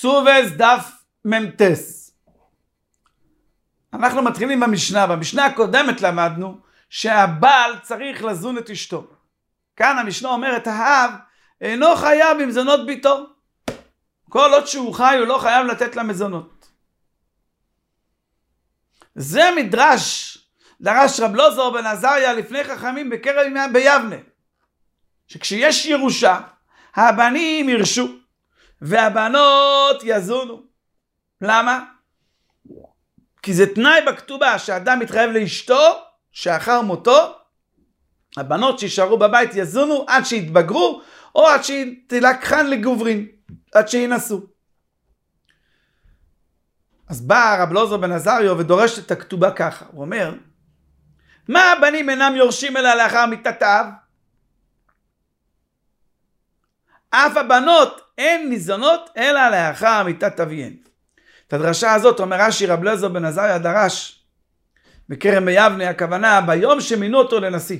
כסובס דף ממתס. אנחנו מתחילים במשנה. במשנה הקודמת למדנו שהבעל צריך לזון את אשתו. כאן המשנה אומרת, האב אינו חייב במזונות ביתו. כל עוד שהוא חי הוא לא חייב לתת לה מזונות. זה מדרש דרש רב אלעזר בן עזריה לפני חכמים בקרב ביבנה. שכשיש ירושה, הבנים ירשו, והבנות יזונו. למה? כי זה תנאי בכתובה שאדם מתחייב לאשתו, שאחר מותו, הבנות שישארו בבית יזונו עד שיתבגרו, או עד שתלקחן לגוברין, עד שינסו. אז בא רב אלעזר בן עזריה ודורש את הכתובה ככה. הוא אומר, מה הבנים אינם יורשים אלא לאחר מיתת האב? אף הבנות אין ניזונות אלא לאחר מיתת אביהן. את הדרשה הזאת אומר רש"י, רב אלעזר בן עזריה דרש בכרם ביבנה, הכוונה ביום שמינו אותו לנשיא.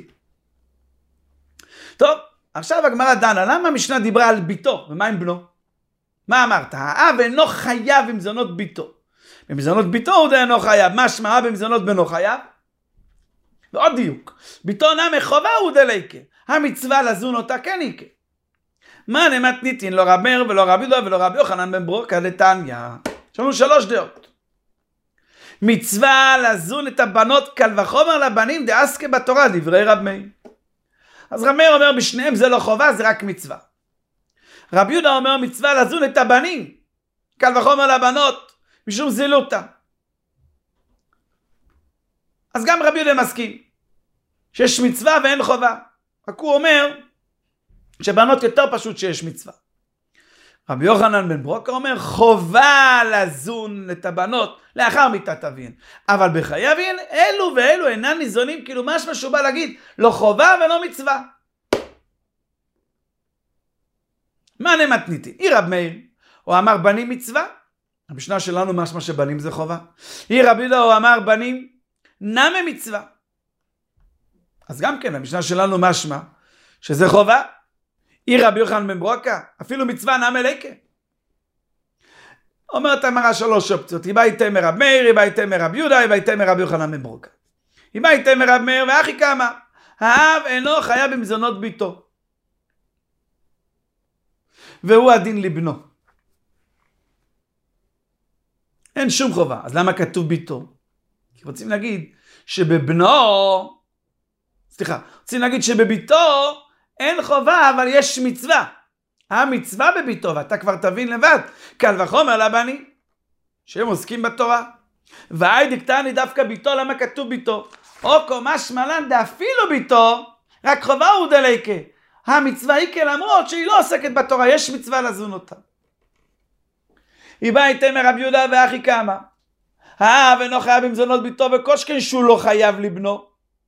טוב, עכשיו הגמרא דנה, למה המשנה דיברה על ביתו ומה עם בנו? מה אמרת? האב אינו חייב במזונות ביתו. במזונות ביתו הוא אינו חייב. מה שמע במזונות בנו חייב? ועוד דיוק. ביתו נמי חובה הוא דליקה. המצווה לזון אותה כן יקה. מה נמתניתין? לא רב מאיר ולא רב יהודה ולא רב יוחנן בן ברוקה דתניא. יש לנו 3 דעות. מצווה לזון את הבנות קל וחומר לבנים דעסקה בתורה, דברי רב מאיר. אז רב מאיר אומר בשניהם זה לא חובה, זה רק מצווה. רב יהודה אומר מצווה לזון את הבנים קל וחומר לבנות משום זילותה. אז גם רב יהודה מסכים שיש מצווה ואין חובה. רק הוא אומר שבנות יותר פשוט שיש מצווה. רבי יוחנן בן ברוקה אומר חובה לזון את הבנות לאחר מיתת אביהן, אבל בחיי אביהן אלו ואלו אינן ניזונים, כאילו משמע שהוא בא להגיד לא חובה ולא מצווה. מה נמתניתי? היא רב מאיר, הוא אמר בנים מצווה, המשנה שלנו משמע שבנים זה חובה. היא רב יהודה, הוא אמר בנים נמי מצווה. אז גם כן המשנה שלנו משמע שזה חובה. היא רבי יוחנן בן ברוקה, אפילו מצווה נמי ליקה. אומרת אמרה 3 אופציות, היא באה איתה מרב מאיר, היא באה איתה מרב יהודה, היא באה איתה מרב יוחנן בן ברוקה. היא באה איתה מרב מאיר ואחי כמה, האב אינו חייב במזונות ביתו. והוא הדין לבנו. אין שום חובה, אז למה כתוב ביתו? כי רוצים להגיד שבביתו אין חובה, אבל יש מצווה. המצווה בביתו, ואתה כבר תבין לבד, קל וחומר לבנים, שהם עוסקים בתורה. והי דקטני דווקא ביתו, למה כתוב ביתו? או קומה שמלן דאפילו ביתו, רק חובה הוא דליקה. המצווה היא כלמרות שהיא לא עוסקת בתורה, יש מצווה לזון אותה. היא באה איתה מרב יהודה ואחי כמה. האב אינו חייב במזונות ביתו, וקושכן שהוא לא חייב לבנו.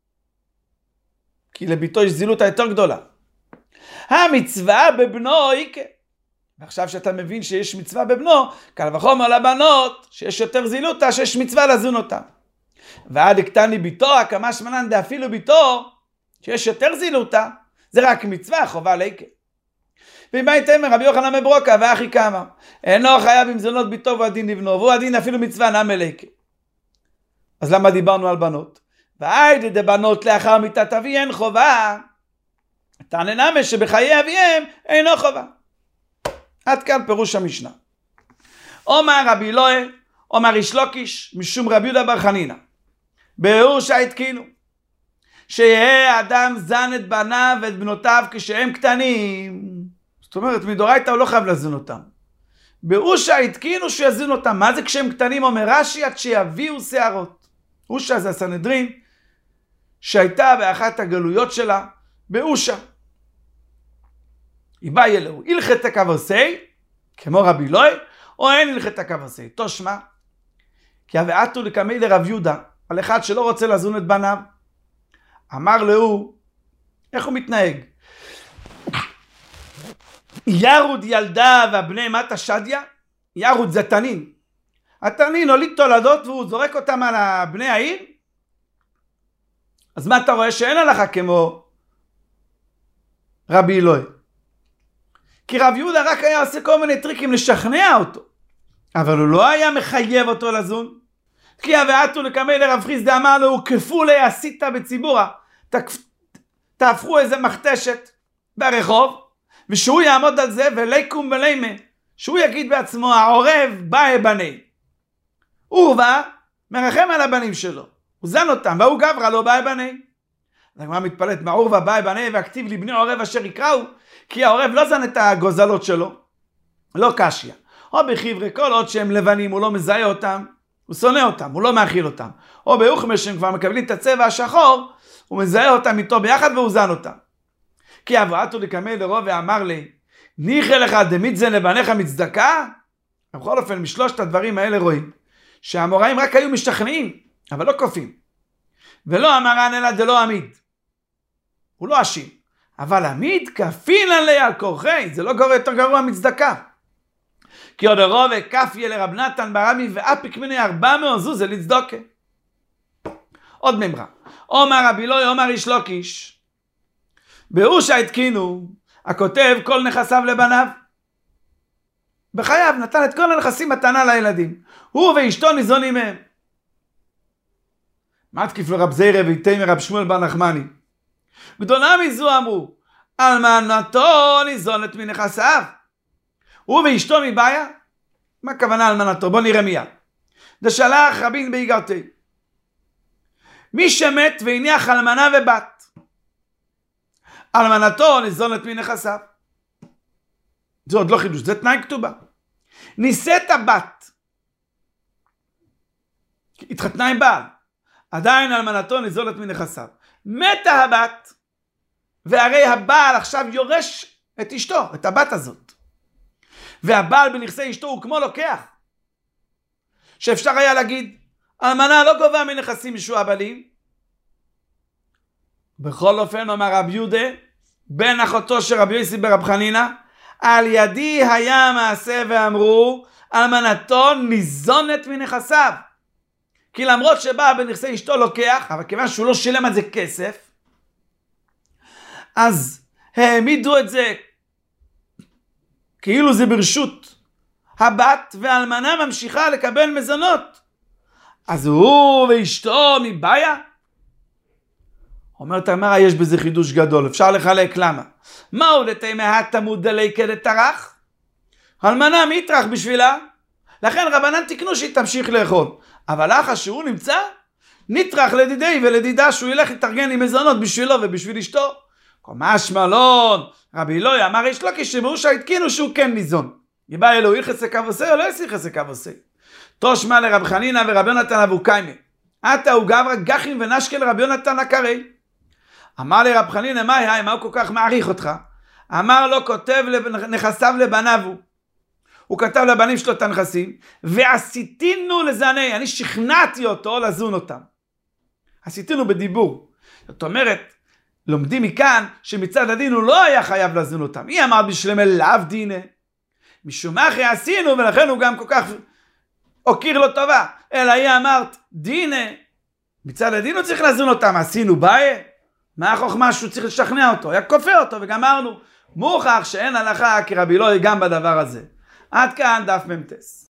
כי לביתו יש זילות יותר גדולה. המצווה בבנו איקה. ועכשיו שאתה מבין שיש מצווה בבנו, קל וחומר לבנות, שיש יותר זילותה, שיש מצווה לזון אותה. ועד הקטני ביתו, הקמה שמנן דאפילו ביתו, שיש יותר זילותה, זה רק מצווה, חובה לאיקה. ואם היית אמר רבי יוחנן בן ברוקה ואחי כמה, אינו חייב במזונות ביתו והוא הדין לבנו, והוא הדין אפילו מצווה נמי ליקה. אז למה דיברנו על בנות? והיידה דבנות לאחר מיתת אביהן חובה, תענה נמי שבחיי אביהם אינו חובה. עד כאן פירוש המשנה. אומר רבי אלוהי, אומר איש לוקיש, משום רבי יהודה בר חנינא, ביאור שהתקינו, שיהיה אדם זן את בניו ואת בנותיו כשהם קטנים. זאת אומרת, מדורייתא הוא לא חייב לזון אותם. ביאור שהתקינו שיזון אותם. מה זה כשהם קטנים? אומר רש"י, עד שיביאו שערות. אושה זה הסנהדרין, שהייתה באחת הגלויות שלה, באושה. היא באה אלוהו, הלכת כבוסי, כמו רבי אלוהי, או אין הלכת כבוסי. תושמע, כי הביאתו לקמי לרב יהודה, על אחד שלא רוצה לזון את בניו. אמר לו, איך הוא מתנהג? ירוד ילדה והבני מתה שדיה, ירוד זה תנין. התנין הוליד תולדות והוא זורק אותם על בני העיר. אז מה אתה רואה? שאין הלכה כמו רבי אלוהי. כי רב יהודה רק היה עושה כל מיני טריקים לשכנע אותו. אבל הוא לא היה מחייב אותו לזון. כי הוועתו לקמי לרב חיסדא אמר לו, כפולי עשית בציבורה, תהפכו איזה מכתשת ברחוב, ושהוא יעמוד על זה וליקום ולימה, שהוא יגיד בעצמו, העורב בא בני. עורבא מרחם על הבנים שלו, הוא זן אותם, והוא גברא לא בא בני. הגמרא מתפלאת, מה עורבא בא בני והכתיב לבני עורב אשר יקראו, כי העורב לא זן את הגוזלות שלו, לא קשיא. או בחברי, כל עוד שהם לבנים, הוא לא מזהה אותם, הוא שונא אותם, הוא לא מאכיל אותם. או באוכמה שהם כבר מקבלים את הצבע השחור, הוא מזהה אותם איתו ביחד והוא זן אותם. כי הוועתו לקמי לרוב ואמר לי, ניחא לך דמיתזן לבניך מצדקה? בכל אופן, משלושת הדברים האלה רואים, שהאמוראים רק היו משתכנעים, אבל לא כופים. ולא אמרן אלא דלא עמיד. הוא לא עשיר. אבל עמיד כפילן לי על כורחי, זה לא יותר גרוע מצדקה. כי עוד הרוב כפיה לרב נתן ברמי ואפיק מני 400 זוז לצדוקה. עוד ממרה. אומר רבי אלוהי, אומר איש לוקיש. באושה התקינו, הכותב כל נכסיו לבניו. בחייו נתן את כל הנכסים מתנה לילדים. הוא ואשתו ניזונים מהם. מה תקיף לרב זירא ויתימר רב שמואל בר נחמני? גדולה מזו אמרו, אלמנתו ניזונת מנכסיו. הוא ואשתו מבעיה? מה הכוונה אלמנתו? בוא נראה מיד. דשלח רבין באיגרתי. מי שמת והניח אלמנה ובת. אלמנתו ניזונת מנכסיו. זה עוד לא חידוש, זה תנאי כתובה. נישאת בת. התחתנה עם בעל. עדיין אלמנתו ניזונת מנכסיו. מתה הבת. והרי הבעל עכשיו יורש את אשתו, את הבת הזאת. והבעל בנכסי אשתו הוא כמו לוקח. שאפשר היה להגיד, אלמנה לא גובה מנכסים משועבדים. בכל אופן אומר רב יהודה, בן אחותו של רבי יוסי ברב חנינא, על ידי היה מעשה ואמרו, אלמנתו ניזונת מנכסיו. כי למרות שבא בנכסי אשתו לוקח, אבל כיוון שהוא לא שילם על זה כסף, אז העמידו את זה כאילו זה ברשות הבת, והאלמנה ממשיכה לקבל מזונות. אז הוא ואשתו מבעיה? אומרת הגמרא, יש בזה חידוש גדול, אפשר לחלק למה. מהו דתימה התמוד דלי כדתרח? האלמנה מי יטרח בשבילה? לכן רבנן תקנו שהיא תמשיך לאכול. אבל אחרי שהוא נמצא, נטרח לדידי ולדידה שהוא ילך להתארגן עם מזונות בשבילו ובשביל אשתו. משמע לא, רבי אלוהי אמר יש לו כשבראשה התקינו שהוא כן ניזון. יבא אלוהי חסק עבוסי או לא יסי חסק עבוסי. תושמע לרב חנינא ורבי יונתן אבו קיימא. עתה הוא גברא גחין ונשקה לרבי יונתן הקרי. אמר לרב חנינא מה הוא כל כך מעריך אותך? אמר לו כותב נכסיו לבניו הוא כתב לבנים שלו את הנכסים, ועשיתינו לזעני, אני שכנעתי אותו לזון אותם. עשיתינו בדיבור. זאת אומרת, לומדים מכאן שמצד הדין הוא לא היה חייב לזון אותם. היא אמרת בשלמה לאו דינה. משום אחרי עשינו, ולכן הוא גם כל כך הוקיר לו טובה. אלא היא אמרת דינה. מצד הדין הוא צריך לזון אותם. עשינו בעיה. מה החוכמה שהוא צריך לשכנע אותו? היה כופה אותו וגמרנו. מוכח שאין הלכה כרבי אלוהי גם בדבר הזה. עד כאן דף ממתס.